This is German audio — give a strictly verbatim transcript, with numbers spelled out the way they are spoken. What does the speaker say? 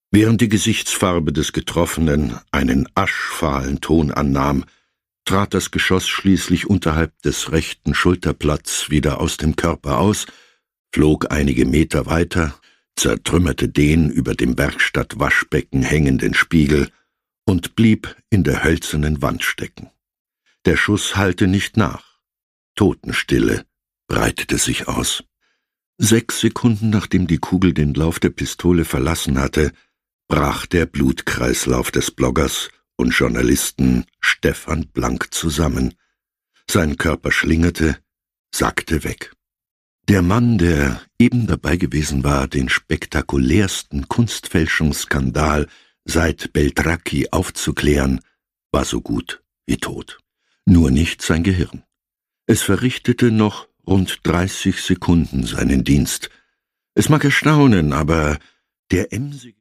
Während die Gesichtsfarbe des Getroffenen einen aschfahlen Ton annahm, trat das Geschoss schließlich unterhalb des rechten Schulterblatts wieder aus dem Körper aus, flog einige Meter weiter, zertrümmerte den über dem Werkstattwaschbecken hängenden Spiegel und blieb in der hölzernen Wand stecken. Der Schuss hallte nicht nach. Totenstille breitete sich aus. Sechs Sekunden nachdem die Kugel den Lauf der Pistole verlassen hatte, brach der Blutkreislauf des Bloggers und Journalisten Stefan Blank zusammen. Sein Körper schlingerte, sackte weg. Der Mann, der eben dabei gewesen war, den spektakulärsten Kunstfälschungsskandal seit Beltracchi aufzuklären, war so gut wie tot. Nur nicht sein Gehirn. Es verrichtete noch rund dreißig Sekunden seinen Dienst. Es mag erstaunen, aber der emsige